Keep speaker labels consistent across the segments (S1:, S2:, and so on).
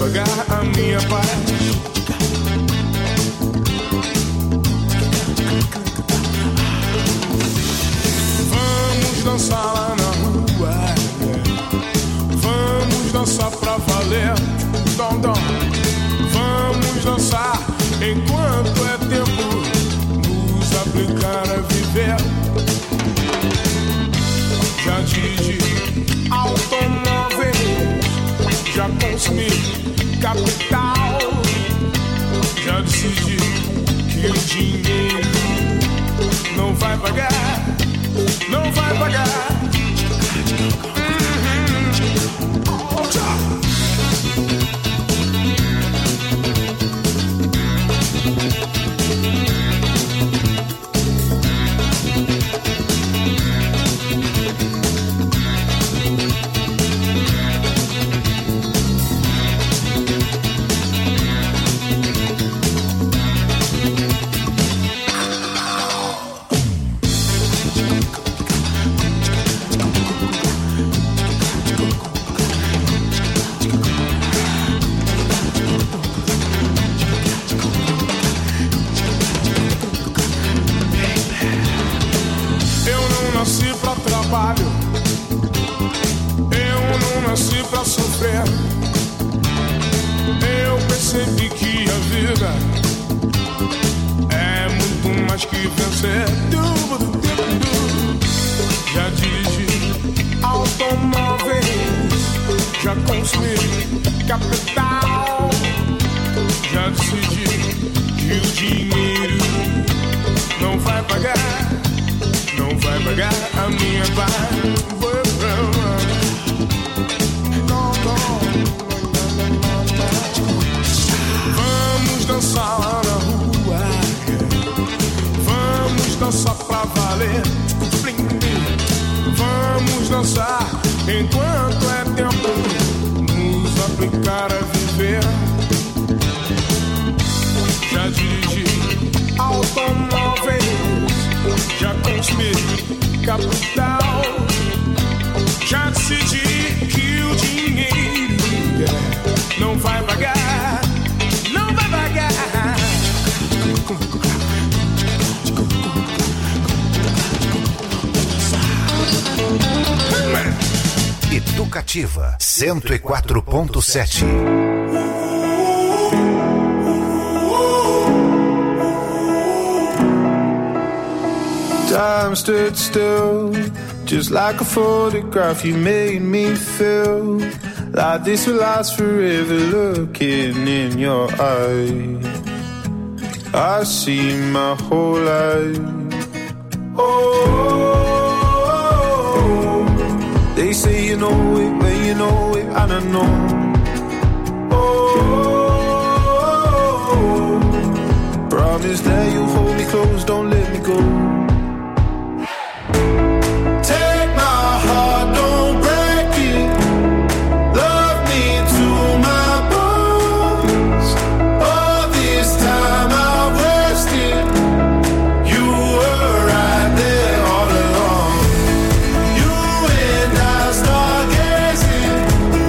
S1: pagar a minha paz. Vamos dançar lá na rua, vamos dançar pra valer, dom, dom. Vamos dançar enquanto é tempo, nos aplicar a viver. Já dirigi automóveis, já consumi capital, já decidi que o dinheiro não vai pagar, não vai pagar. Já dirigi automóveis, já consumi capital, já decidi que o dinheiro não vai pagar, não vai pagar a minha paz. Vamos dançar lá na rua, vamos dançar pra valer. Vamos dançar enquanto é tempo, nos aplicar a viver. Já dirigi automóveis, já consumi capital, já decidi que o dinheiro não vai pagar, não vai pagar.
S2: Educativa 104.7.
S3: Time stood still, just like a photograph. You made me feel like this will last forever. Looking in your eyes, I see my whole life. Oh, they say you know it when you know it, and I know. Oh, promise that you'll hold me close, don't let me go. Take my heart, don't break it. Love me to my bones. All this time I wasted, you were right there all along. You and I stargazing,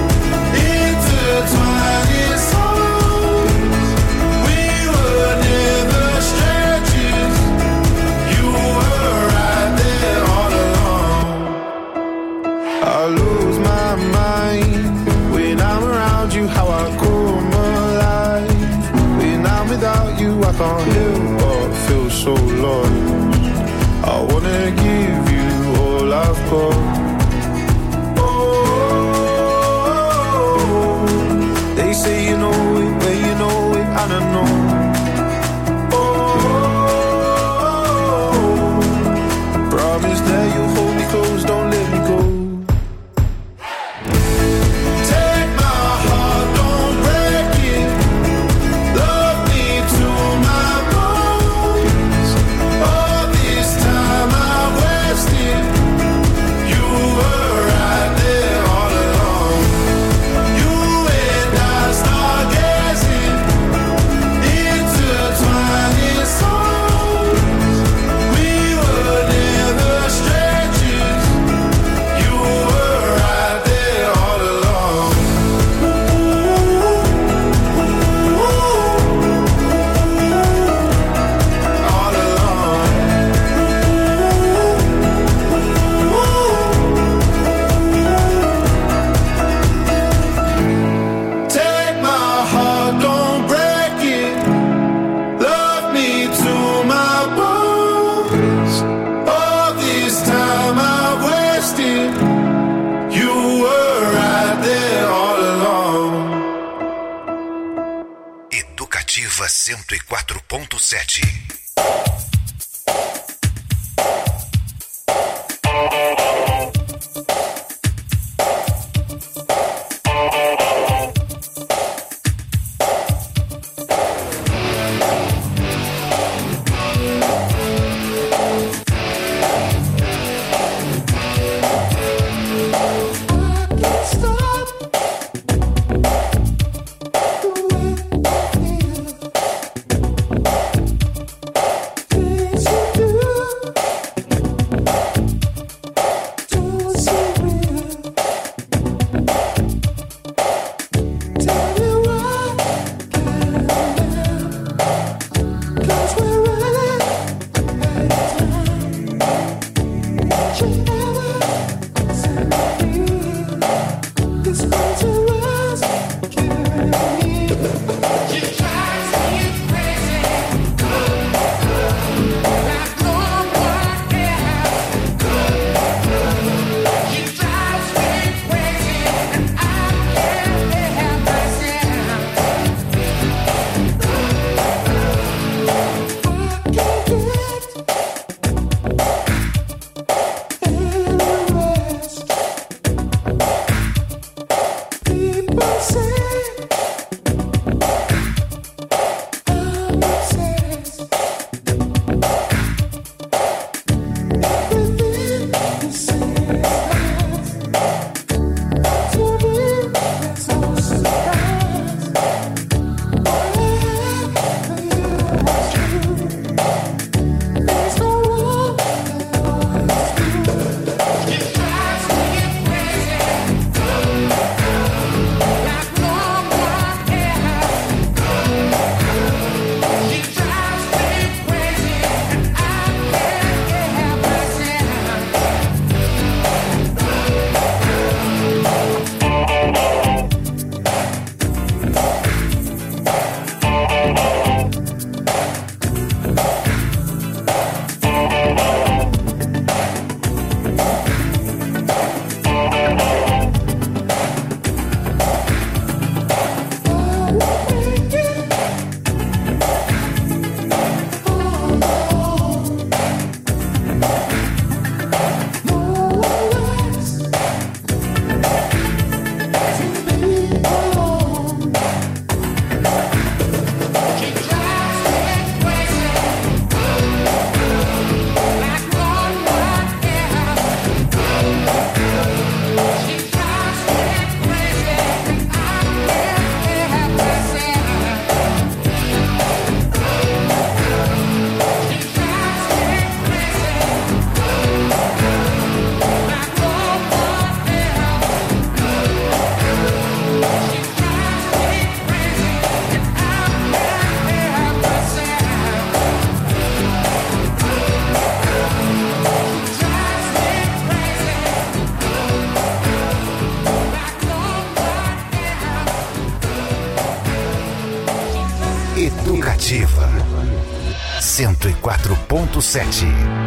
S3: intertwining souls. We were never strangers. You were right there all along. I lose my mind when I'm around you. How I come alive when I'm without you. I can't help but feel so lost. I wanna give you all I've got. Oh, they say you know it when you know it, and I know. Oh, promise that you'll hold me close, don't let me go. Take my heart, don't break it. Love me to my bones. All this time I wasted, you
S2: Educativa 104.7. Educativa 104.7.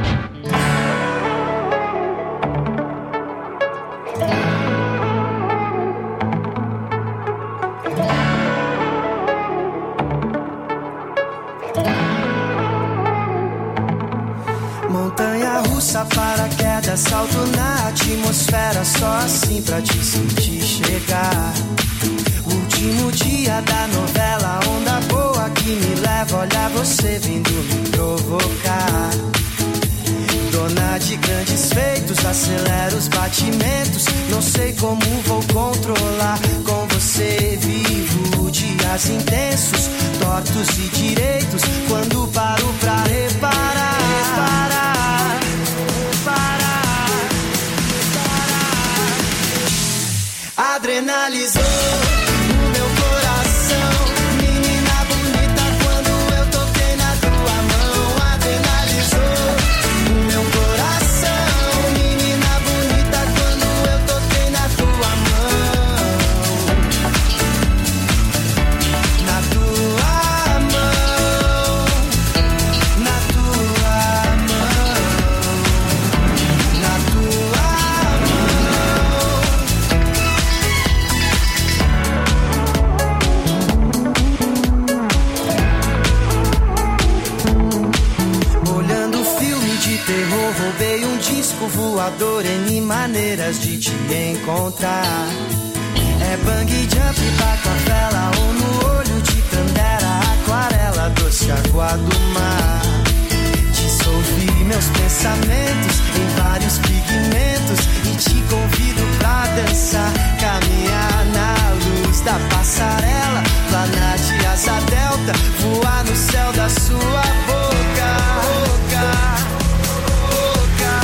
S4: Montanha russa, paraquedas, salto na atmosfera, só assim pra te sentir chegar. Último dia da novela, onda boa que me leva, olha você vindo me provocar. Dona de grandes feitos, acelera os batimentos, não sei como vou controlar. Com você vivo dias intensos, tortos e direitos, quando paro pra reparar. Adrenalizou no meu coração, menina bonita, quando eu toquei na tua mão. Adrenalizou no meu coração, menina bonita, quando eu toquei na tua mão. Na tua mão, na tua mão, na tua mão. maneiras de te encontrar. É bang jump, bato a vela, ou no olho de tandera, aquarela, doce água do mar. Dissolvi meus pensamentos em vários pigmentos e te convido pra dançar, caminhar na luz da passarela, planar de asa delta, voar no céu da sua boca, boca, boca,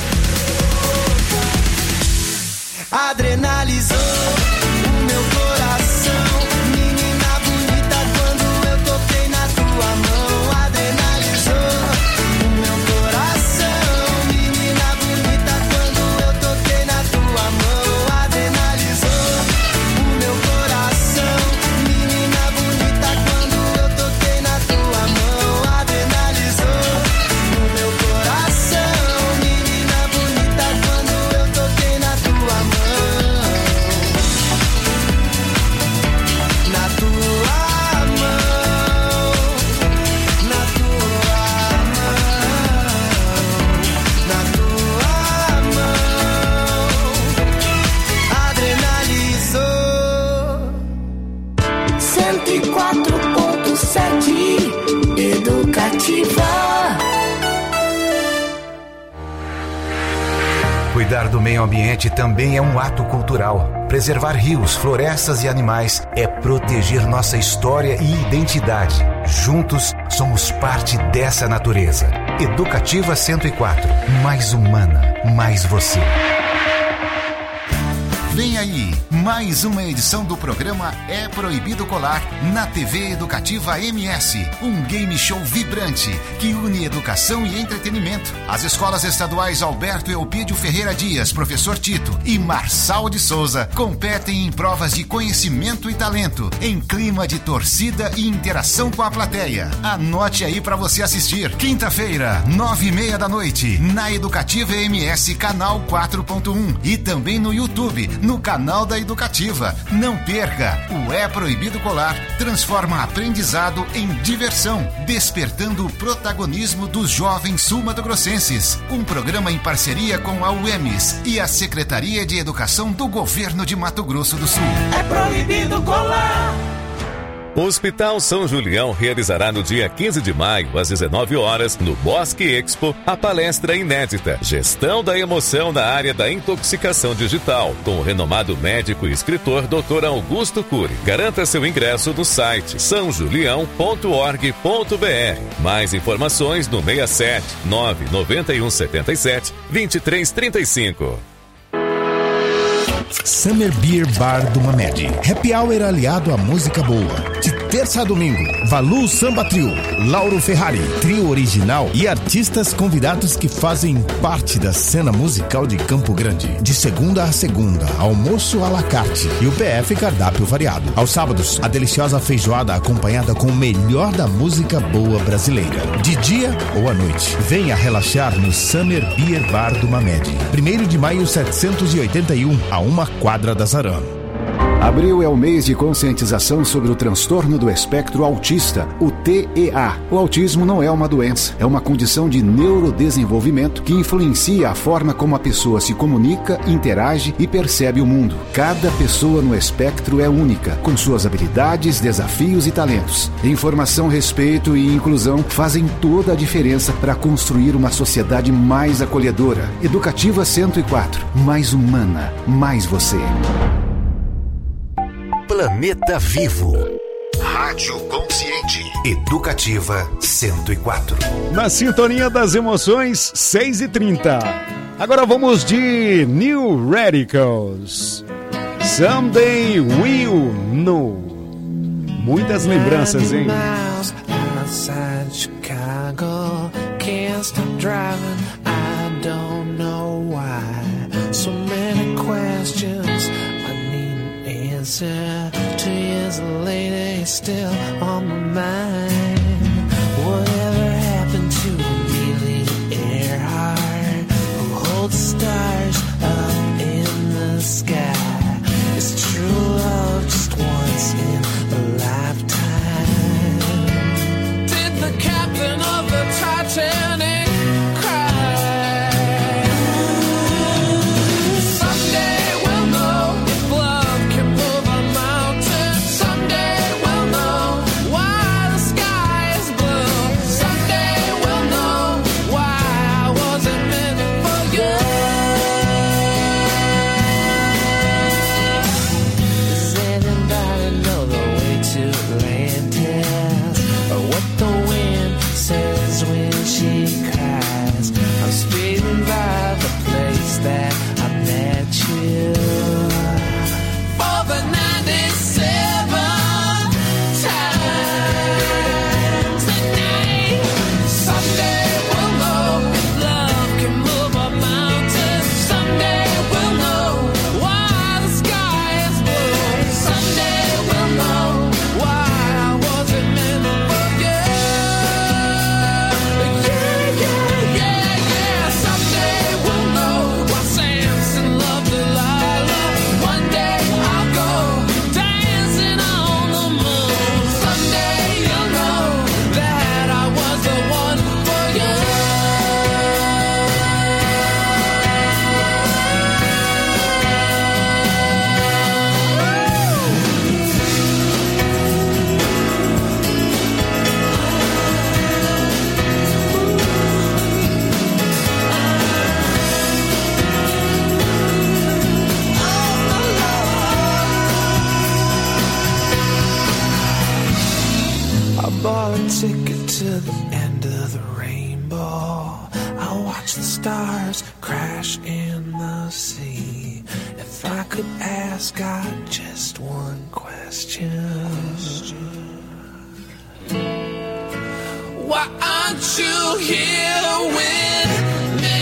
S4: boca. Adrenalizou o meu coração, menina bonita, quando eu toquei na tua mão. Adrenalizou o meu coração, menina bonita, quando eu toquei na tua mão. Adrenalizou o meu coração, menina bonita, quando eu toquei na tua mão. Adrenalizou o meu coração, menina bonita, quando eu toquei na tua mão. Na tua mão, na tua mão, na tua mão, adrenalizou.
S5: 104.7 Educativa.
S2: Cuidar do meio ambiente também é um ato cultural. Preservar rios, florestas e animais é proteger nossa história e identidade. Juntos, somos parte dessa natureza. Educativa 104. Mais humana, mais você.
S6: Vem aí, mais uma edição do programa É Proibido Colar, na TV Educativa MS. Um game show vibrante que une educação e entretenimento. As escolas estaduais Alberto Eupídio Ferreira Dias, Professor Tito e Marçal de Souza competem em provas de conhecimento e talento, em clima de torcida e interação com a plateia. Anote aí para você assistir. Quinta-feira, 9:30 da noite, na Educativa MS, canal 4.1 e também no YouTube, no canal da Educativa. Não perca! O É Proibido Colar transforma aprendizado em diversão, despertando o protagonismo dos jovens sul-mato-grossenses. Um programa em parceria com a UEMS e a Secretaria de Educação do Governo de Mato Grosso do Sul.
S5: É proibido colar.
S7: O Hospital São Julião realizará no dia 15 de maio, às 19 horas, no Bosque Expo, a palestra inédita Gestão da Emoção na área da intoxicação digital, com o renomado médico e escritor Dr. Augusto Cury. Garanta seu ingresso no site sãojulião.org.br. Mais informações no 67 991 77 2335.
S8: Summer Beer Bar do Mamed. Happy Hour aliado à música boa. De terça a domingo, Valu Samba Trio, Lauro Ferrari, trio original e artistas convidados que fazem parte da cena musical de Campo Grande. De segunda a segunda, almoço à la carte e o PF cardápio variado. Aos sábados, a deliciosa feijoada acompanhada com o melhor da música boa brasileira. De dia ou à noite, venha relaxar no Summer Beer Bar do Mamed. 1º de maio 781, a 1 quadra da Zarã.
S9: Abril é o mês de conscientização sobre o transtorno do espectro autista, o TEA. O autismo não é uma doença, é uma condição de neurodesenvolvimento que influencia a forma como a pessoa se comunica, interage e percebe o mundo. Cada pessoa no espectro é única, com suas habilidades, desafios e talentos. Informação, respeito e inclusão fazem toda a diferença para construir uma sociedade mais acolhedora. Educativa 104, mais humana, mais você.
S2: Planeta Vivo. Rádio Consciente. Educativa 104.
S10: Na sintonia das emoções, 6h30. Agora vamos de New Radicals. Someday We'll Know. Muitas lembranças, hein?
S11: Outside Chicago, can't stop driving. I don't know why. So many questions. Answer 2 years later, still on my mind. Whatever happened to Amelia Earhart, who holds stars up in the sky? Is true love just once in a lifetime? Did the captain of the Titanic cry? to the end of the rainbow. I'll watch the stars crash in the sea. If I could ask God just one question, why aren't you here with me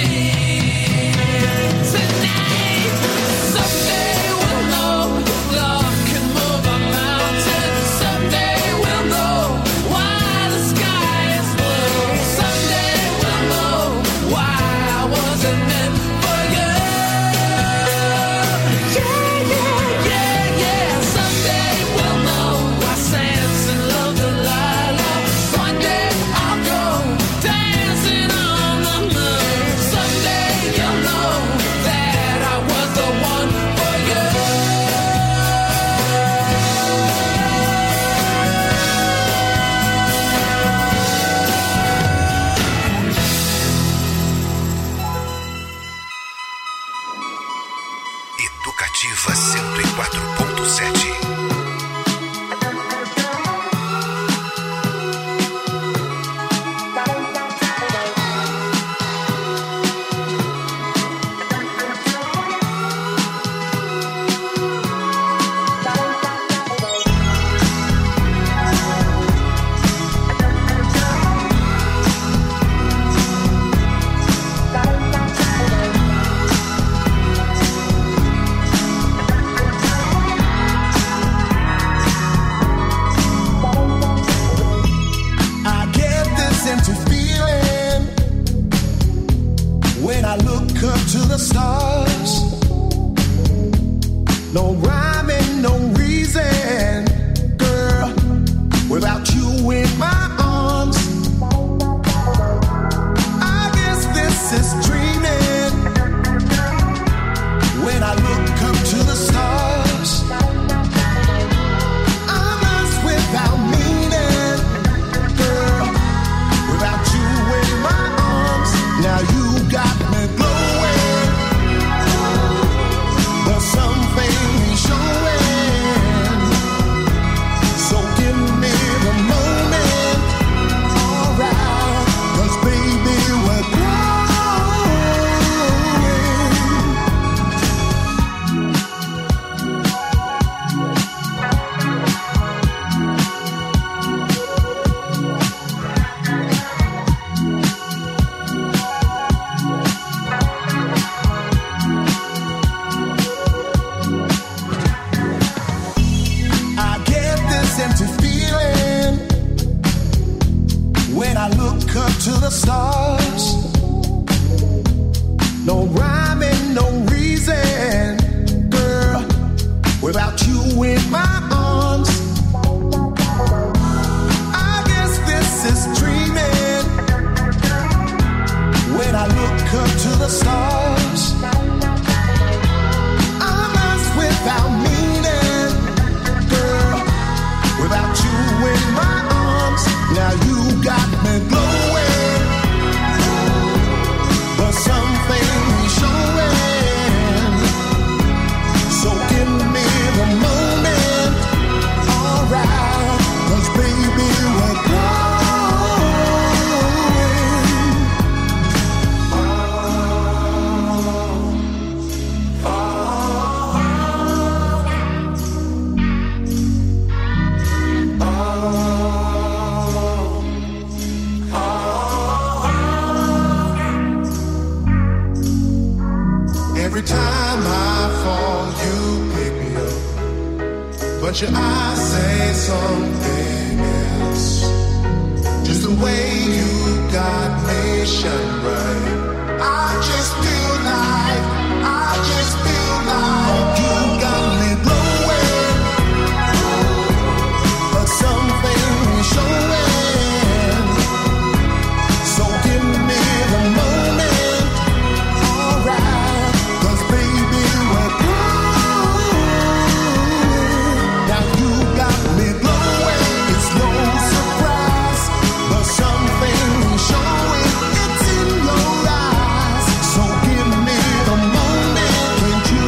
S11: tonight? Someday we'll know love can move a mountain. Someday we'll know why the sky is blue. Someday we'll know why I wasn't meant for you. Yeah, yeah, yeah, yeah. Someday we'll know why Samson loved Delilah. One day I'll go dancing on the moon. Someday you'll know that I was the one for you.
S2: Educativa 104.7.
S3: I get this empty feeling when I look up to the stars. No rhyme and no reason, girl, without you in my arms. I guess this is dreaming when I look up to the stars. I'm lost without meaning, girl, without you in my arms. Now you got me glowing, but something ain't showing. So give me the moment, alright, 'cause baby we're I get this empty feeling when I look up to the stars. No rhyme and no reason, girl, without you in my arms. I guess this is dreaming when I look up to the stars. I'm lost without meaning, girl, without you in my arms. Now you got me glowing, but something ain't showing. So give me the moment, alright, 'cause baby we're Every time I fall, you pick me up, but your eyes say something else. Just the way you got me shine bright. I just feel like you got me glowing, but something ain't showing. So give me the moment, alright, 'cause baby we're growing. Now you got me glowing, it's no surprise, but something ain't showing, it's in your eyes. So give me the moment, can't you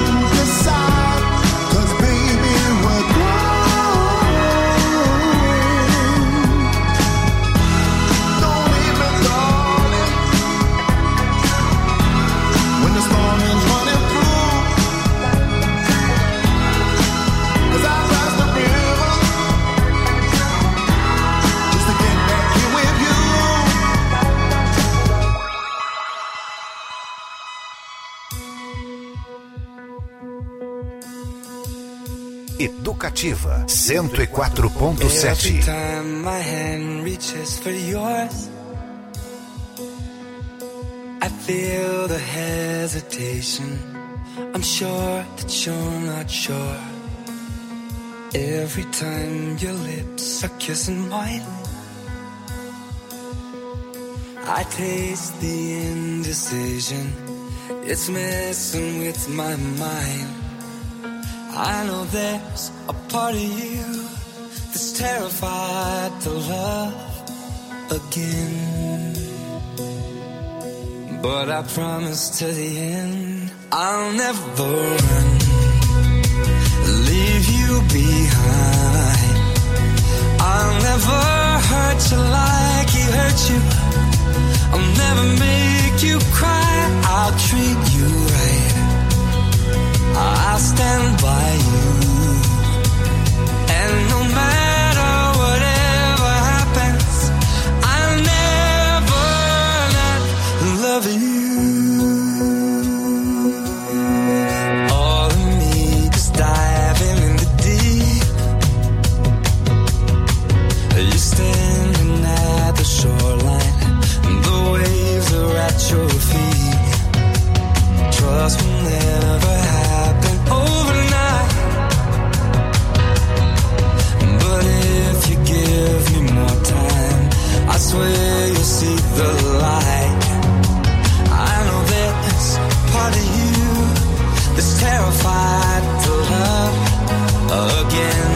S2: Educativa 104.7.
S4: Every time my hand reaches for yours, I feel the hesitation. I'm sure that you're not sure. Every time your lips are kissing mine, I taste the indecision. It's messing with my mind. I know there's a part of you that's terrified to love again. But I promise to the end, I'll never run, leave you behind. I'll never hurt you like he hurt you. I'll never make you cry. I'll treat you right. I'll stand by you. And no matter whatever happens, I'll never not love you. All of me is diving in the deep. You're standing at the shoreline, the waves are at your feet. Trust will never happen overnight, but if you give me more time, I swear you'll see the light. I know there's part of you that's terrified to love again,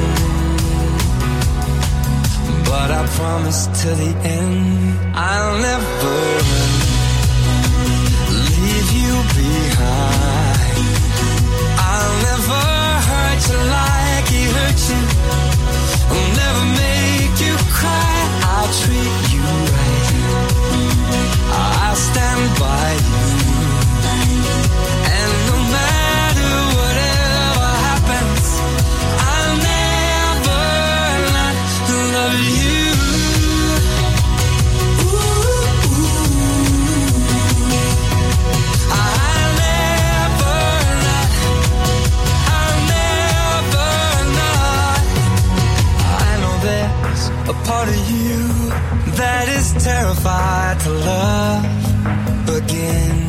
S4: but I promise to the end, I'll never run, leave you behind. I'll never hurt you like he hurt you. I'll never make you cry. I'll treat you right. I'll stand by you. And no matter whatever happens, I'll never not love you. A part of you that is terrified to love again,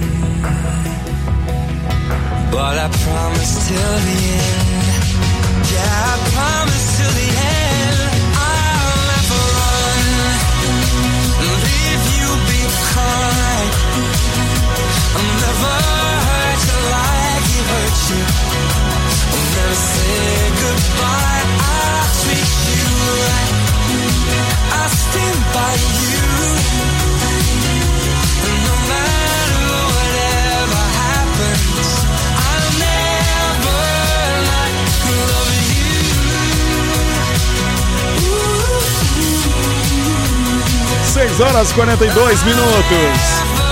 S4: but I promise till the end, yeah, I promise till the end, I'll never run, leave you behind. I'll never hurt you like he hurt you. I'll never say goodbye. I'll treat you right. I'll stand by you. No matter whatever happens, I'll never not love you.
S10: 6 horas e 42 minutos.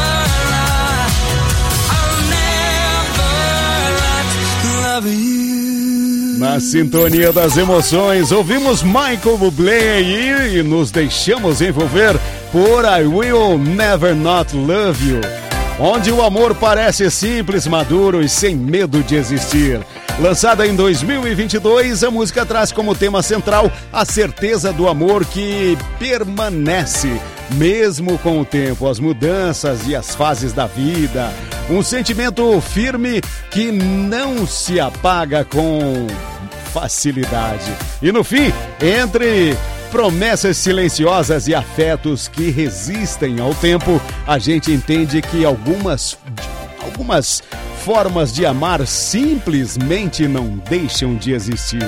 S10: Na sintonia das emoções, ouvimos Michael Bublé aí e nos deixamos envolver por I Will Never Not Love You, onde o amor parece simples, maduro e sem medo de existir. Lançada em 2022, a música traz como tema central a certeza do amor que permanece, mesmo com o tempo, as mudanças e as fases da vida. Um sentimento firme que não se apaga com facilidade. E no fim, entre promessas silenciosas e afetos que resistem ao tempo, a gente entende que algumas formas de amar simplesmente não deixam de existir.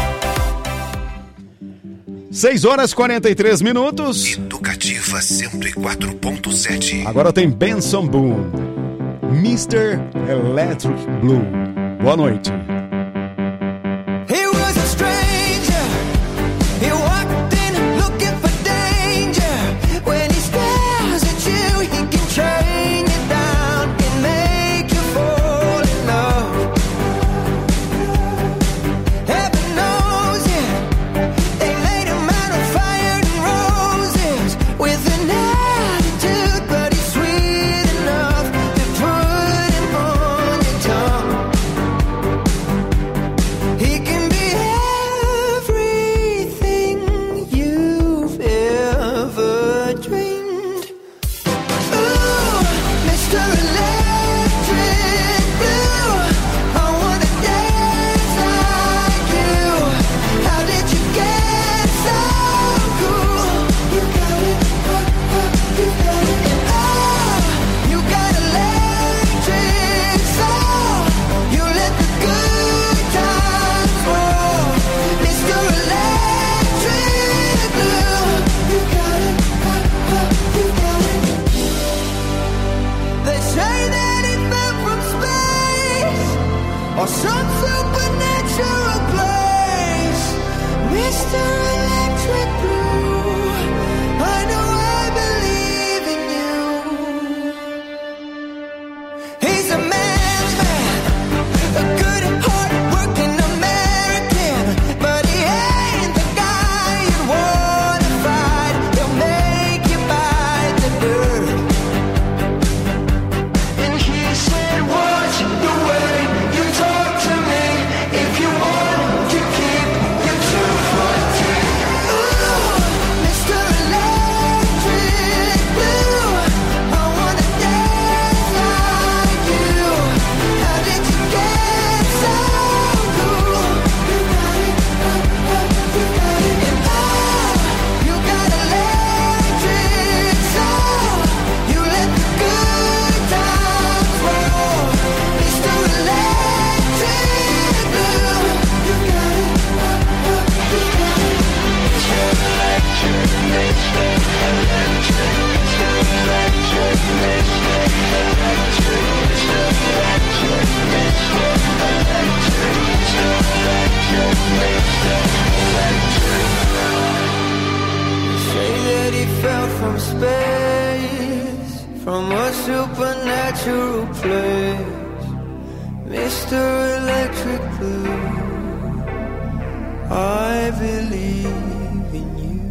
S10: 6 horas e 43 minutos.
S2: Educativa 104.7.
S10: Agora tem Benson Boone, Mr. Electric Blue. Boa noite.
S4: He was a stranger. He walked in looking for danger. When he stares at you, he can train you down and make you fall in love. Heaven knows it. They laid him out on fire and roses with an attitude, but he's sweet enough to put him on your tongue. space, from a supernatural place, Mr. Electric Blue, I believe in you.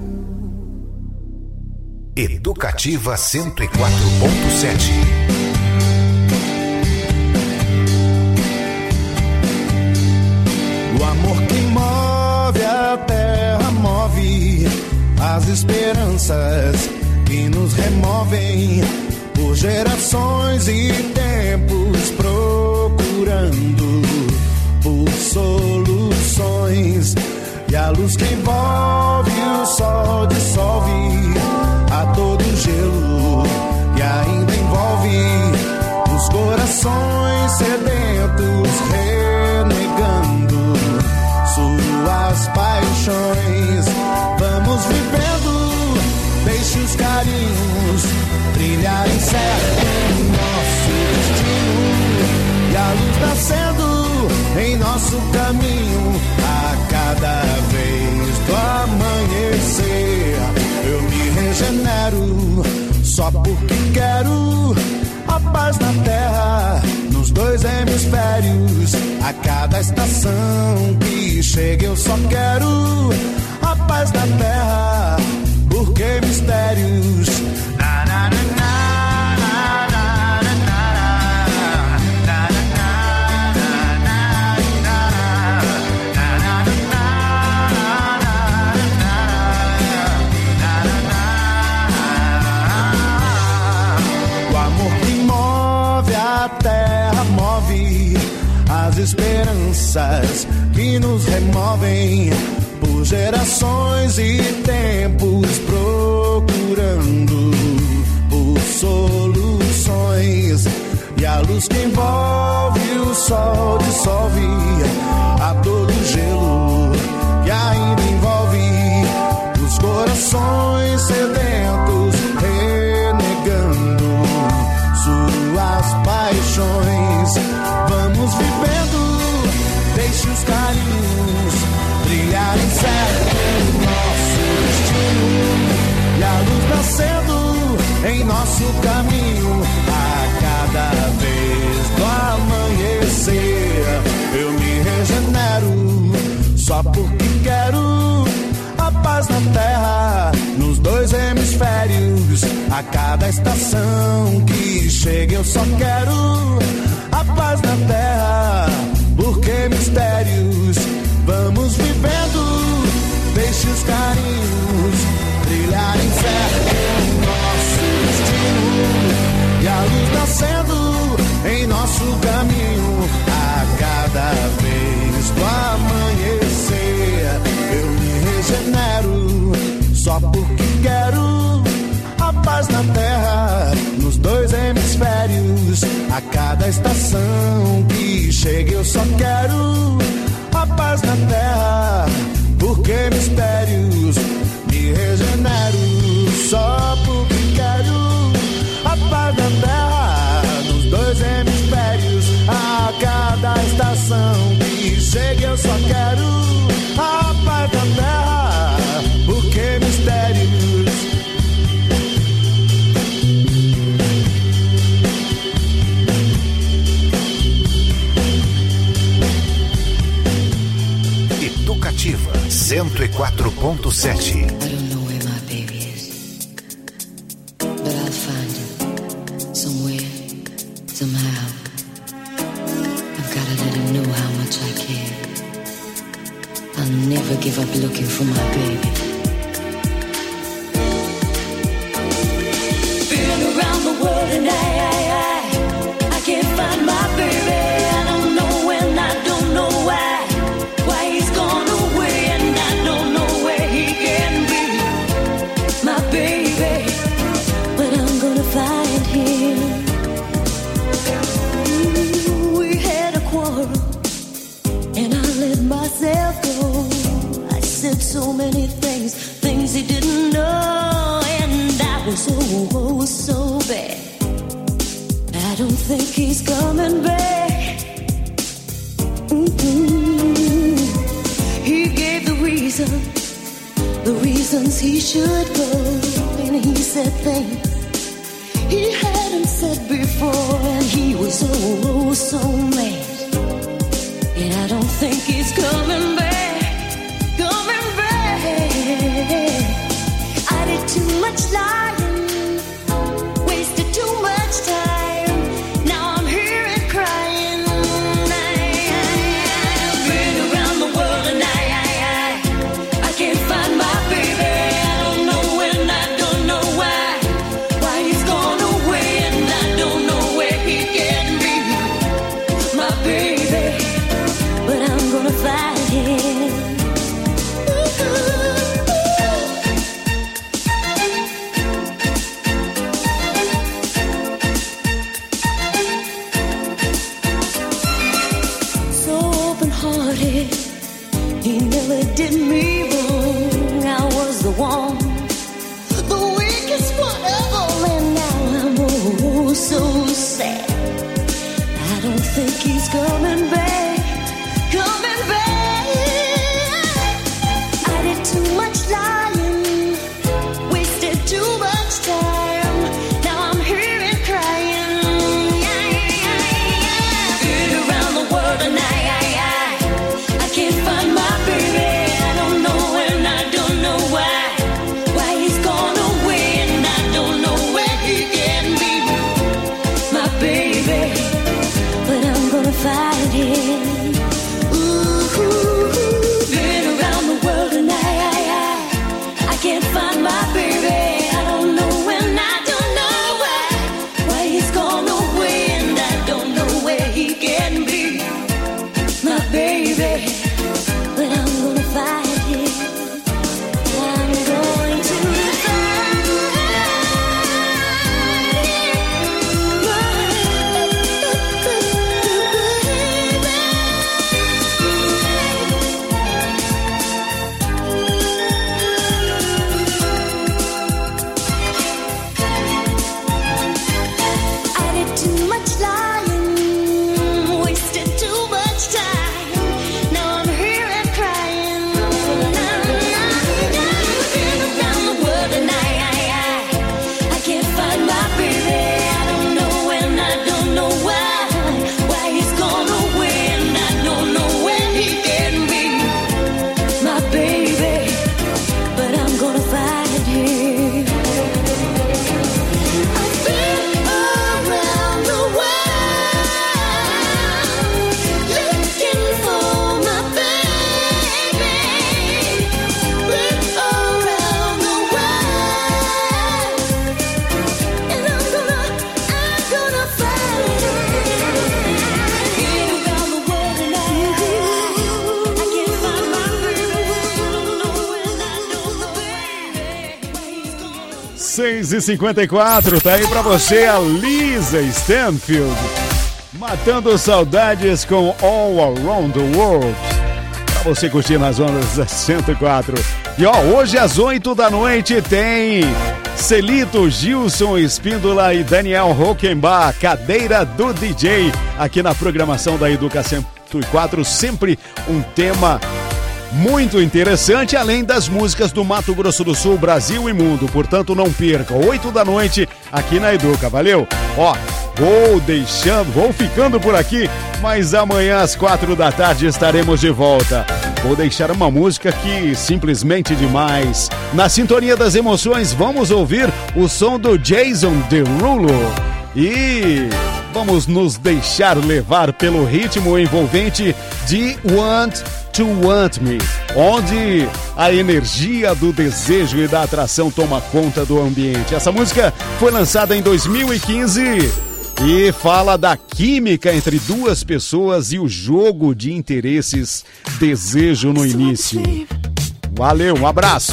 S2: Educativa 104.7.
S8: O amor que move a terra, move as esperanças que nos removem por gerações e tempos, procurando por soluções. E a luz que envolve o sol dissolve a todo gelo que ainda envolve os corações sedentos, renegando suas paixões. Vamos vivendo, deixe os carinhos brilharem certo em nosso destino, e a luz nascendo em nosso caminho a cada vez do amanhecer. Eu me regenero só porque quero a paz na terra, nos dois hemisférios. A cada estação que chega eu só quero a paz na terra, porque mistérios. As esperanças que nos removem por gerações e tempos, procurando por soluções. E a luz que envolve o sol dissolve a todo gelo que ainda envolve os corações sedentos, renegando suas paixões. Vamos vivendo, deixe os carinhos brilharem certo em nosso destino, e a luz nascendo em nosso caminho a cada vez do amanhecer. Eu me regenero só porque quero a paz na terra, nos dois hemisférios. A cada estação que chega eu só quero a paz na terra, porque mistérios. Vamos vivendo, deixe os carinhos brilharem certo em nosso destino, e a luz nascendo em nosso caminho a cada vez do amanhecer. Eu me regenero só porque quero a paz na terra, nos dois hemisférios. A cada estação que chega eu só quero a paz na terra, porque mistérios. Me regenero só porque quero a paz na terra, nos dois hemisférios. A cada estação que chega eu só quero a paz na terra, porque mistérios.
S2: Educativa 104.7.
S12: Never give up looking for my baby. Been around the world and I can't find my baby. I don't know when, I don't know why he's gone away, and I don't know where he can be. My baby, but I'm gonna find him. We had a quarrel and I let myself go. Said so many things he didn't know, and I was so bad. I don't think he's coming back. He gave the reasons he should go. and he said things he hadn't said before, and he was oh so mad. And I don't think he's coming back, coming back. I did too much lying, wasted too much time. Now I'm here and crying. I've been around the world and I can't find my baby. I don't know when, I don't know why he's gone away, and I don't know where he can be, my baby. But I'm gonna find him. So open-hearted, he never did me wrong. I was the one, the weakest one of all, and now I'm oh so sad. I don't think he's coming back, coming back. I did too much lying, wasted too much time. Now I'm here and crying. Been around the world and I can't find my baby. I don't know and I don't know why he's gone away, and I don't know where he can be, my baby. But I'm gonna find him. Ooh, been around the world and I can't find my baby. I don't know and I don't know why he's gone away, and I don't know where he can be, my baby. But I'm gonna find him. I'm going to find I did too much lying, wasted too much time. Now I'm here and crying. Been around the world and I can't find my baby. I don't know and I don't know why he's gone away, and I don't know when he can be, my baby. But I'm gonna find him. I've been around the world looking for my baby. Been around the world, and I'm gonna find him. Been around the world and I can't find my baby. I don't know when, I don't know where he's gone.
S10: 6h54, tá aí pra você a Lisa Stanfield, matando saudades com All Around the World, pra você curtir nas ondas da 104. E ó, hoje às 8 da noite tem Celito, Gilson Espíndola e Daniel Rockenbach, Cadeira do DJ, aqui na programação da Educa 104, sempre um tema muito interessante, além das músicas do Mato Grosso do Sul, Brasil e mundo. Portanto, não perca, 8 da noite aqui na Educa, valeu? Ó, vou ficando por aqui, mas amanhã às 4 da tarde estaremos de volta. Vou deixar uma música que simplesmente demais. Na sintonia das emoções, vamos ouvir o som do Jason Derulo e vamos nos deixar levar pelo ritmo envolvente de Want to Want Me, onde a energia do desejo e da atração toma conta do ambiente. Essa música foi lançada em 2015 e fala da química entre duas pessoas e o jogo de interesses, desejo no início. Valeu, um abraço.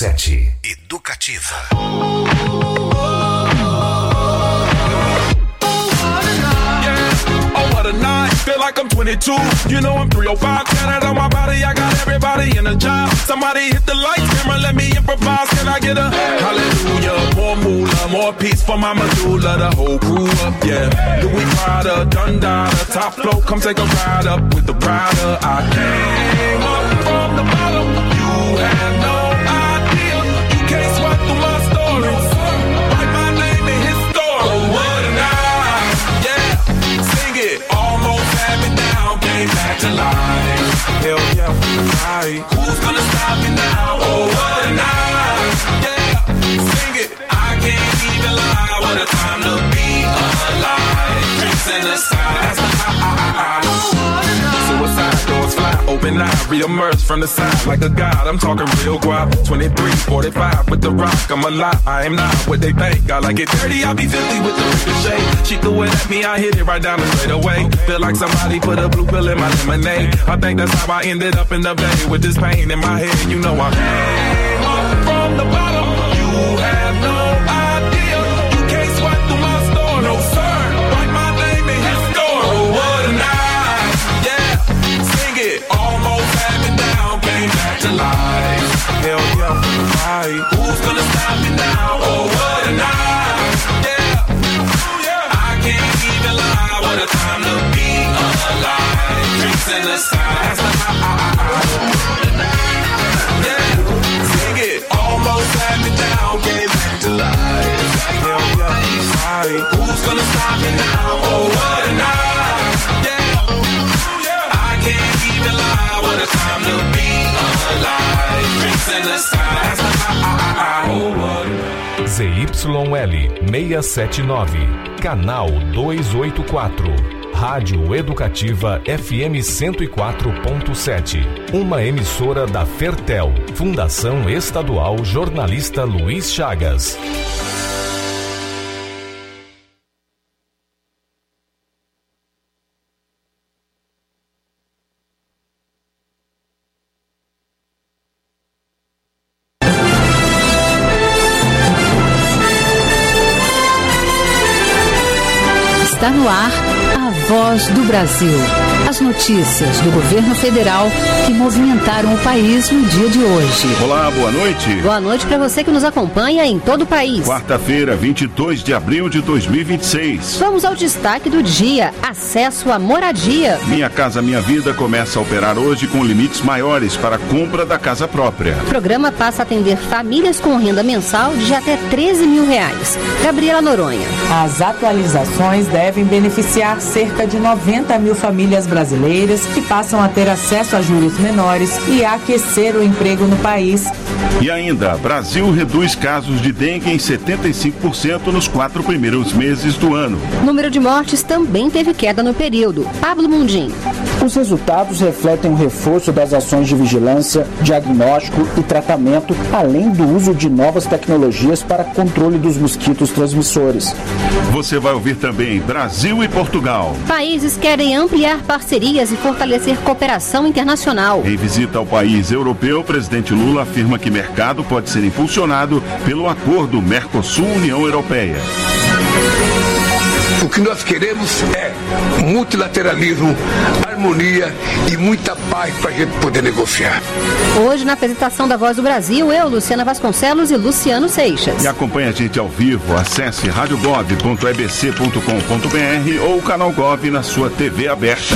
S2: 101.7 Educativa.
S1: Feel like I'm 22, you know I'm 305. Got it on my body, I got everybody in a job. Somebody hit the lights, camera, let me improvise. Can I get a hallelujah? More moolah, more peace for my medulla. The whole crew up, yeah. Louis Prada, Dundada, top flow, come take a ride up with the Prada. I came up from the bottom, you had no idea. You can't sweat through my story. Write my name in his story. Oh, what a night, yeah. Sing it. Came back to life. Hell yeah, right. Who's gonna stop me now? Oh, what a night. Yeah, sing it. I can't even lie. What a time to be alive. Drinks in the sky. That's the high. Suicide doors fly open. I reemerge from the side like a god. I'm talking real guap. 23, 45 with the rock. I'm a lot. I am not what they think. I like it dirty. I be filthy with the ricochet. She threw it at me. I hit it right down the straightaway. Feel like somebody put a blue pill in my lemonade. I think that's how I ended up in the bay with this pain in my head. You know I came up from the bottom. You have no idea. You can't sweat through my story. No sir, write my name in his story. Oh, what a night. Yeah, sing it. Almost had me down. Came back to life. Hell yeah, right. Who's gonna stop me now? Oh, what a night. Yeah, I can't even lie. What a time to be alive. Drinks in the sky. That's the yeah, sing it. Almost had me down. Came back to life. Hell yeah, right. Who's gonna stop me now? Oh, what a night. Yeah, I can't even lie. What a time to be alive. Drinks in the sky. That's the oh, what.
S13: ZYL 679, canal 284. Rádio Educativa FM 104.7. Uma emissora da Fertel, Fundação Estadual Jornalista Luiz Chagas.
S14: Está no ar a Voz do Brasil. As notícias do governo federal que movimentaram o país no dia de hoje.
S15: Olá, boa noite.
S14: Boa noite para você que nos acompanha em todo o país.
S15: Quarta-feira, 22 de abril de 2026.
S14: Vamos ao destaque do dia: acesso à moradia.
S15: Minha Casa Minha Vida começa a operar hoje com limites maiores para a compra da casa própria.
S14: O programa passa a atender famílias com renda mensal de até R$13 mil. Gabriela Noronha.
S16: As atualizações devem beneficiar cerca de 90 mil famílias brasileiras que passam a ter acesso a juros menores e a aquecer o emprego no país.
S15: E ainda, Brasil reduz casos de dengue em 75% nos 4 primeiros meses do ano.
S14: O número de mortes também teve queda no período. Pablo Mundim.
S17: Os resultados refletem um reforço das ações de vigilância, diagnóstico e tratamento, além do uso de novas tecnologias para controle dos mosquitos transmissores.
S15: Você vai ouvir também Brasil e Portugal.
S14: Países querem ampliar parcerias e fortalecer cooperação internacional.
S15: Em visita ao país europeu, o presidente Lula afirma que mercado pode ser impulsionado pelo acordo Mercosul-União Europeia.
S18: O que nós queremos é multilateralismo, harmonia e muita paz para a gente poder negociar.
S14: Hoje, na apresentação da Voz do Brasil, eu, Luciana Vasconcelos e Luciano Seixas.
S15: E acompanhe a gente ao vivo. Acesse radiogov.ebc.com.br ou o canal Gov na sua TV aberta.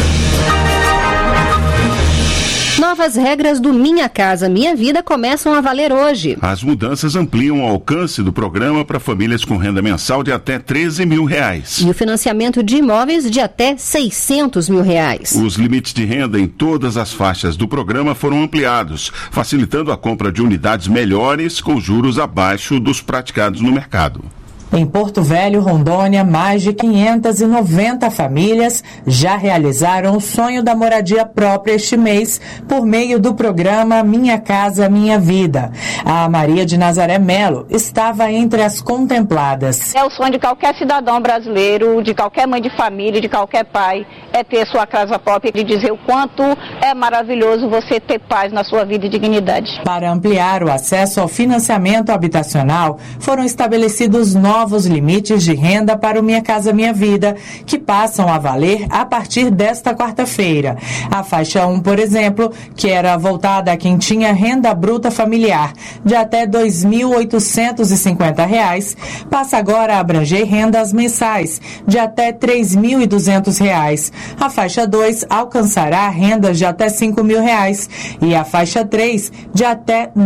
S14: Novas regras do Minha Casa Minha Vida começam a valer hoje.
S15: As mudanças ampliam o alcance do programa para famílias com renda mensal de até R$13 mil.
S14: E o financiamento de imóveis de até R$600 mil.
S15: Os limites de renda em todas as faixas do programa foram ampliados, facilitando a compra de unidades melhores com juros abaixo dos praticados no mercado.
S16: Em Porto Velho, Rondônia, mais de 590 famílias já realizaram o sonho da moradia própria este mês por meio do programa Minha Casa Minha Vida. A Maria de Nazaré Melo estava entre as contempladas.
S19: É o sonho de qualquer cidadão brasileiro, de qualquer mãe de família, de qualquer pai, é ter sua casa própria e dizer o quanto é maravilhoso você ter paz na sua vida e dignidade.
S16: Para ampliar o acesso ao financiamento habitacional, foram estabelecidos novos limites de renda para o Minha Casa Minha Vida, que passam a valer a partir desta quarta-feira. A faixa 1, por exemplo, que era voltada a quem tinha renda bruta familiar de até R$ 2.850, passa agora a abranger rendas mensais de até R$ 3.200. A faixa 2 alcançará rendas de até R$ 5.000 e a faixa 3 de até R$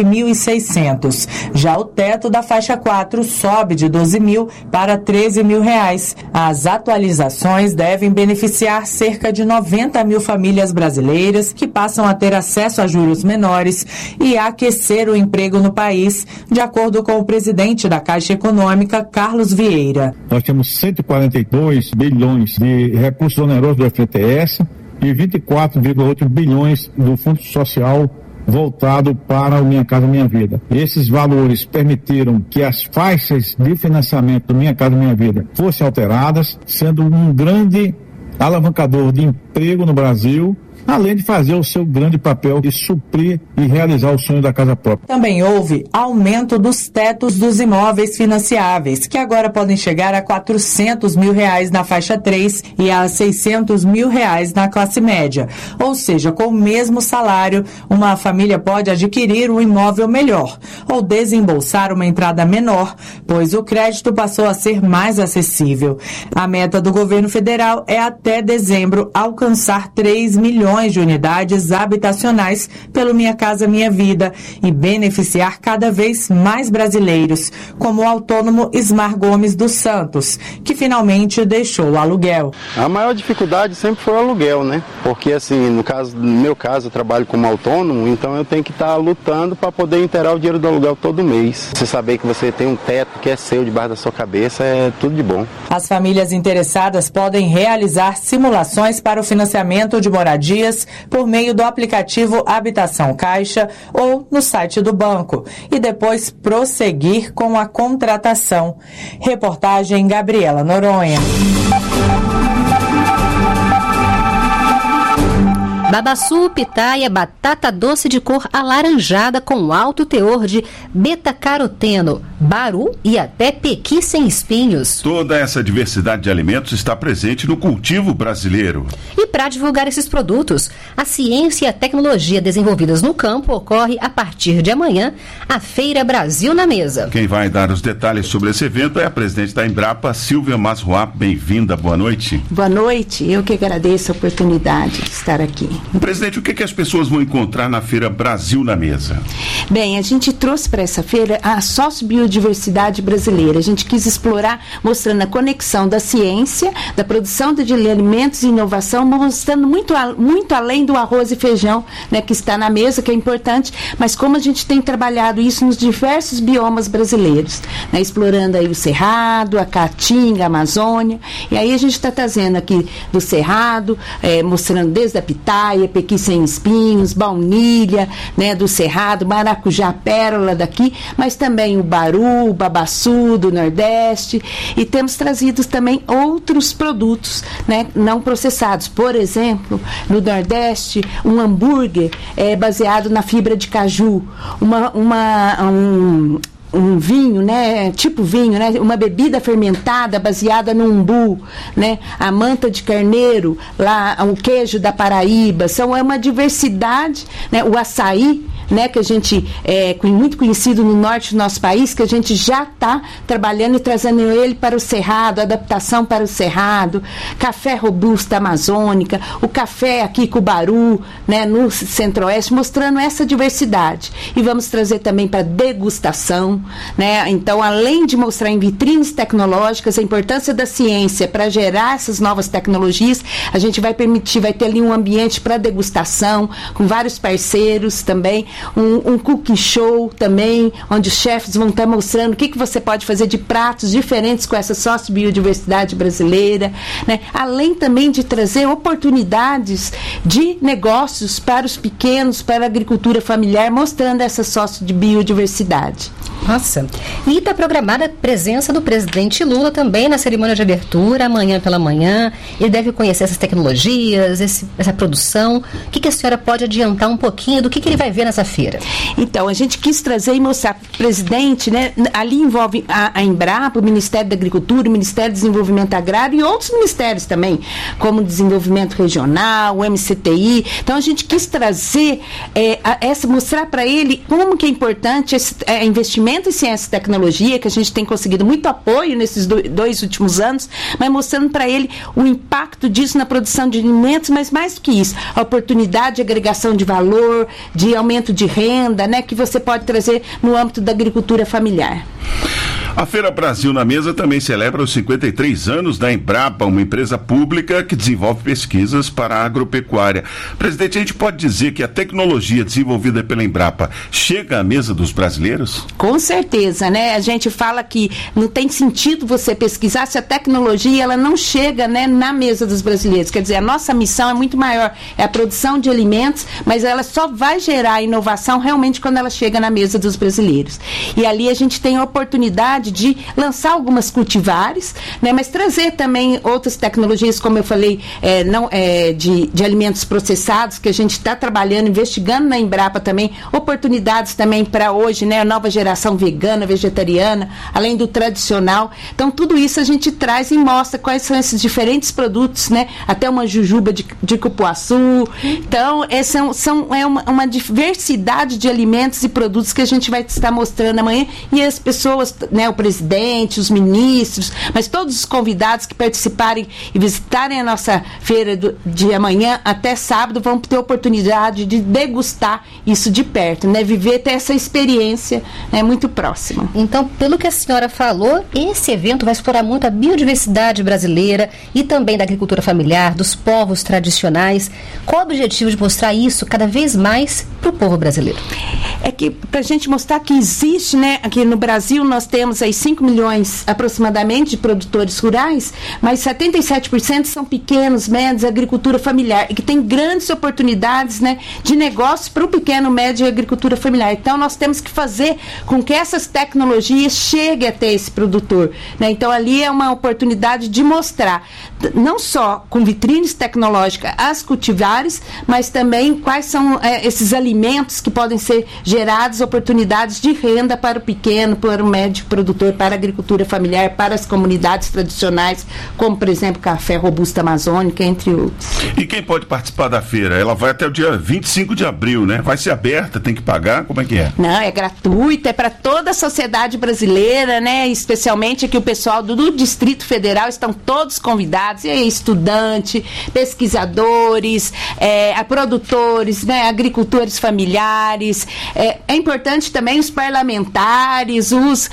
S16: 9.600. Já o teto da faixa 4 sobe de R$ 12.000 para R$ 13.000. As atualizações devem beneficiar cerca de 90 mil famílias brasileiras que passam a ter acesso a juros menores e a aquecer o emprego no país, de acordo com o presidente da Caixa Econômica, Carlos Vieira.
S20: Nós temos 142 bilhões de recursos onerosos do FGTS e 24,8 bilhões do Fundo Social voltado para o Minha Casa Minha Vida. Esses valores permitiram que as faixas de financiamento do Minha Casa Minha Vida fossem alteradas, sendo um grande alavancador de emprego no Brasil, além de fazer o seu grande papel de suprir e realizar o sonho da casa própria.
S16: Também houve aumento dos tetos dos imóveis financiáveis, que agora podem chegar a R$ 400 mil na faixa 3 e a R$ 600 mil na classe média. Ou seja, com o mesmo salário, uma família pode adquirir um imóvel melhor ou desembolsar uma entrada menor, pois o crédito passou a ser mais acessível. A meta do governo federal é até dezembro alcançar 3 milhões de unidades habitacionais pelo Minha Casa Minha Vida e beneficiar cada vez mais brasileiros, como o autônomo Ismar Gomes dos Santos, que finalmente deixou o aluguel.
S21: A maior dificuldade sempre foi o aluguel, né? Porque assim, no meu caso, eu trabalho como autônomo, então eu tenho que estar lutando para poder inteirar o dinheiro do aluguel todo mês. Você saber que você tem um teto que é seu debaixo da sua cabeça é tudo de bom.
S16: As famílias interessadas podem realizar simulações para o financiamento de moradias por meio do aplicativo Habitação Caixa ou no site do banco e depois prosseguir com a contratação. Reportagem Gabriela Noronha.
S22: Babaçu, pitaia, batata doce de cor alaranjada com alto teor de beta-caroteno, baru e até pequi sem espinhos.
S15: Toda essa diversidade de alimentos está presente no cultivo brasileiro.
S22: E para divulgar esses produtos, a ciência e a tecnologia desenvolvidas no campo ocorre a partir de amanhã, a Feira Brasil na Mesa.
S15: Quem vai dar os detalhes sobre esse evento é a presidente da Embrapa, Silvia Masruá. Bem-vinda, boa noite.
S23: Boa noite, eu que agradeço a oportunidade de estar aqui.
S15: Presidente, o que as pessoas vão encontrar na Feira Brasil na Mesa?
S23: Bem, a gente trouxe para essa feira a sociobiodiversidade brasileira. A gente quis explorar, mostrando a conexão da ciência, da produção de alimentos e inovação, mostrando muito além do arroz e feijão, né, que está na mesa, que é importante, mas como a gente tem trabalhado isso nos diversos biomas brasileiros, né, explorando aí o Cerrado, a Caatinga, a Amazônia, e aí a gente está trazendo aqui do Cerrado, mostrando desde a pitaia, pequi sem espinhos, baunilha, né, do Cerrado, maracujá, pérola daqui, mas também o baru, o babaçu do Nordeste, e temos trazido também outros produtos, né, não processados. Por exemplo, no Nordeste, um hambúrguer baseado na fibra de caju, um vinho, né, tipo vinho, né, uma bebida fermentada baseada no umbu, né, a manta de carneiro, lá o queijo da Paraíba, é uma diversidade, né, o açaí, né, que a gente muito conhecido no norte do nosso país, que a gente já está trabalhando e trazendo ele para o Cerrado, adaptação para o Cerrado, café robusta amazônica, o café aqui com o baru, né, no Centro-Oeste, mostrando essa diversidade. E vamos trazer também para degustação, né? Então, além de mostrar em vitrines tecnológicas a importância da ciência para gerar essas novas tecnologias, a gente vai ter ali um ambiente para degustação, com vários parceiros também, Um cooking show também, onde os chefes vão estar mostrando o que você pode fazer de pratos diferentes com essa sócio-biodiversidade brasileira, né? Além também de trazer oportunidades de negócios para os pequenos, para a agricultura familiar, mostrando essa sócio-biodiversidade.
S22: Nossa. E está programada a presença do presidente Lula também na cerimônia de abertura, amanhã pela manhã. Ele deve conhecer essas tecnologias, essa produção. O que a senhora pode adiantar um pouquinho do que ele vai ver nessa feira?
S23: Então, a gente quis trazer e mostrar para o presidente, né? Ali envolve a Embrapa, o Ministério da Agricultura, o Ministério do Desenvolvimento Agrário e outros ministérios também, como o Desenvolvimento Regional, o MCTI. Então, a gente quis trazer, mostrar para ele como que é importante esse investimento em ciência e tecnologia, que a gente tem conseguido muito apoio nesses dois últimos anos, mas mostrando para ele o impacto disso na produção de alimentos, mas mais do que isso, a oportunidade de agregação de valor, de aumento de renda, né, que você pode trazer no âmbito da agricultura familiar.
S15: A Feira Brasil na Mesa também celebra os 53 anos da Embrapa, uma empresa pública que desenvolve pesquisas para a agropecuária. Presidente, a gente pode dizer que a tecnologia desenvolvida pela Embrapa chega à mesa dos brasileiros?
S23: Com certeza, né? A gente fala que não tem sentido você pesquisar se a tecnologia ela não chega, né, na mesa dos brasileiros. Quer dizer, a nossa missão é muito maior, é a produção de alimentos, mas ela só vai gerar inovação realmente quando ela chega na mesa dos brasileiros. E ali a gente tem a oportunidade de lançar algumas cultivares, né, mas trazer também outras tecnologias, como eu falei, de alimentos processados, que a gente está trabalhando, investigando na Embrapa também, oportunidades também para hoje, né, a nova geração vegana, vegetariana, além do tradicional. Então, tudo isso a gente traz e mostra quais são esses diferentes produtos, né, até uma jujuba de cupuaçu. Então, uma diversidade de alimentos e produtos que a gente vai estar mostrando amanhã, e as pessoas, né, o presidente, os ministros, mas todos os convidados que participarem e visitarem a nossa feira de amanhã até sábado vão ter a oportunidade de degustar isso de perto, né? Ter essa experiência, né, muito próxima.
S22: Então, pelo que a senhora falou, esse evento vai explorar muito a biodiversidade brasileira e também da agricultura familiar, dos povos tradicionais. Qual o objetivo de mostrar isso cada vez mais para o povo brasileiro?
S23: É que para a gente mostrar que existe, né, aqui no Brasil nós temos aí 5 milhões aproximadamente de produtores rurais, mas 77% são pequenos, médios, agricultura familiar, e que tem grandes oportunidades, né, de negócio para o pequeno, médio e agricultura familiar. Então nós temos que fazer com que essas tecnologias cheguem até esse produtor, né? Então ali é uma oportunidade de mostrar, não só com vitrines tecnológicas as cultivares, mas também quais são esses alimentos que podem ser gerados, oportunidades de renda para o pequeno, para o médio produtor, para a agricultura familiar, para as comunidades tradicionais, como, por exemplo, café robusta amazônica, entre outros.
S15: E quem pode participar da feira? Ela vai até o dia 25 de abril, né? Vai ser aberta, tem que pagar? Como é que é?
S23: Não, é gratuita, é para toda a sociedade brasileira, né? Especialmente que o pessoal do Distrito Federal estão todos convidados, e aí, estudante, pesquisadores, produtores, né? Agricultores familiares. É importante também os parlamentares, os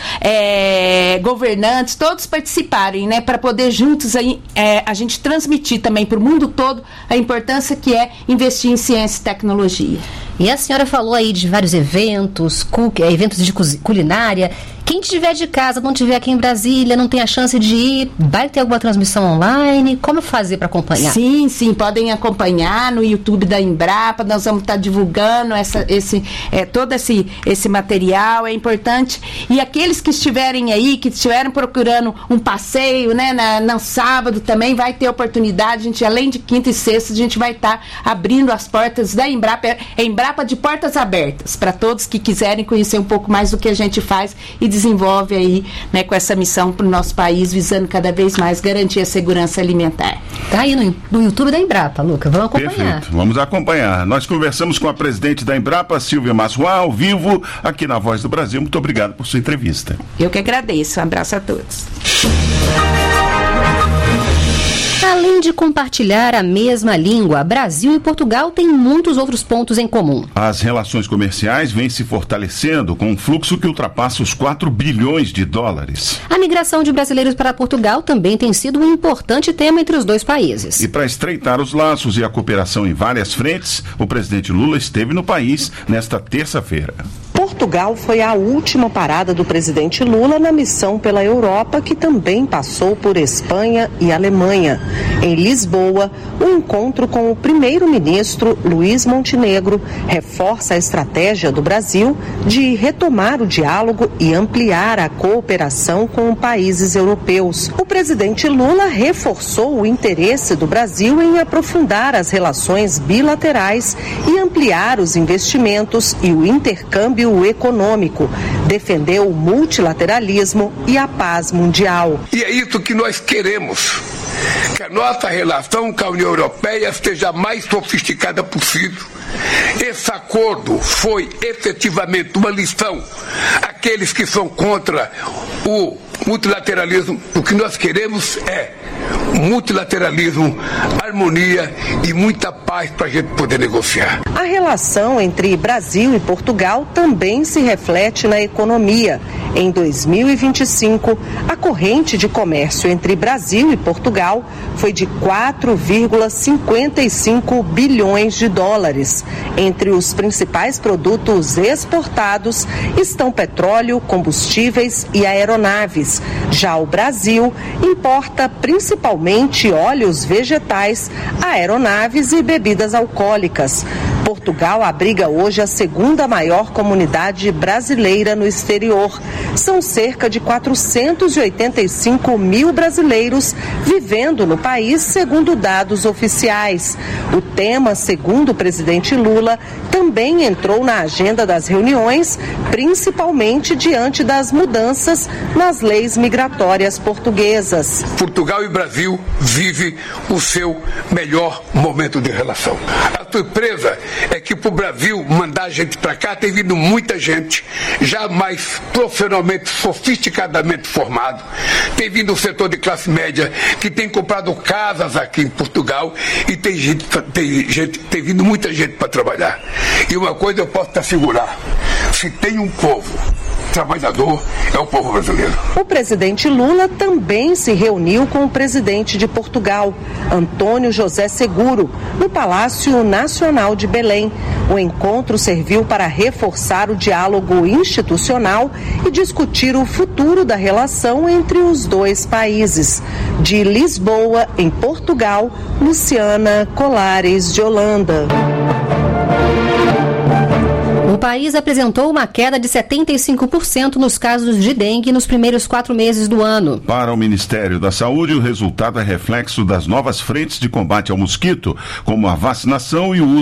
S23: governantes, todos participarem, né, para poder juntos a gente transmitir também para o mundo todo a importância que é investir em ciência e tecnologia.
S22: E a senhora falou aí de vários eventos, eventos de culinária. Quem estiver de casa, não estiver aqui em Brasília, não tem a chance de ir, vai ter alguma transmissão online? Como fazer para acompanhar?
S23: Sim, podem acompanhar no YouTube da Embrapa. Nós vamos estar divulgando todo esse material, é importante. E aqueles que estiverem aí, que estiverem procurando um passeio, né, no sábado também vai ter oportunidade. A gente, além de quinta e sexta, a gente vai estar abrindo as portas da Embrapa. Embrapa de portas abertas para todos que quiserem conhecer um pouco mais do que a gente faz e desenvolve aí, né, com essa missão para o nosso país, visando cada vez mais garantir a segurança alimentar.
S22: Tá aí no YouTube da Embrapa, Luca, vamos acompanhar.
S15: Perfeito, vamos acompanhar. Nós conversamos com a presidente da Embrapa, Silvia Massuá, ao vivo, aqui na Voz do Brasil. Muito obrigado por sua entrevista.
S23: Eu que agradeço, um abraço a todos.
S22: Além de compartilhar a mesma língua, Brasil e Portugal têm muitos outros pontos em comum.
S15: As relações comerciais vêm se fortalecendo com um fluxo que ultrapassa os 4 bilhões de dólares.
S22: A migração de brasileiros para Portugal também tem sido um importante tema entre os dois países.
S15: E para estreitar os laços e a cooperação em várias frentes, o presidente Lula esteve no país nesta terça-feira.
S5: Portugal foi a última parada do presidente Lula na missão pela Europa, que também passou por Espanha e Alemanha. Em Lisboa, o encontro com o primeiro-ministro Luiz Montenegro reforça a estratégia do Brasil de retomar o diálogo e ampliar a cooperação com países europeus. O presidente Lula reforçou o interesse do Brasil em aprofundar as relações bilaterais e ampliar os investimentos e o intercâmbio econômico, defendeu o multilateralismo e a paz mundial.
S18: E é isso que nós queremos, que a nossa relação com a União Europeia seja a mais sofisticada possível. Esse acordo foi efetivamente uma lição àqueles que são contra o multilateralismo. O que nós queremos é multilateralismo, harmonia e muita paz para a gente poder negociar.
S5: A relação entre Brasil e Portugal também se reflete na economia. Em 2025, a corrente de comércio entre Brasil e Portugal foi de 4,55 bilhões de dólares. Entre os principais produtos exportados estão petróleo, combustíveis e aeronaves. Já o Brasil importa principalmente óleos vegetais, aeronaves e bebidas alcoólicas. Portugal abriga hoje a segunda maior comunidade brasileira no exterior. São cerca de 485 mil brasileiros vivendo no país, segundo dados oficiais. O tema, segundo o presidente Lula, também entrou na agenda das reuniões, principalmente diante das mudanças nas leis migratórias portuguesas.
S18: Portugal e Brasil vivem o seu melhor momento de relação. A surpresa é que para o Brasil mandar gente para cá tem vindo muita gente, já mais profissionalmente, sofisticadamente formado. Tem vindo o setor de classe média que tem comprado casas aqui em Portugal e tem vindo muita gente para trabalhar. E uma coisa eu posso te assegurar: se tem um povo trabalhador, é o povo brasileiro.
S5: O presidente Lula também se reuniu com o presidente de Portugal, Antônio José Seguro, no Palácio Nacional de Belém. O encontro serviu para reforçar o diálogo institucional e discutir o futuro da relação entre os dois países. De Lisboa, em Portugal, Luciana Colares de Holanda.
S22: O país apresentou uma queda de 75% nos casos de dengue nos primeiros 4 meses do ano.
S15: Para o Ministério da Saúde, o resultado é reflexo das novas frentes de combate ao mosquito, como a vacinação e o uso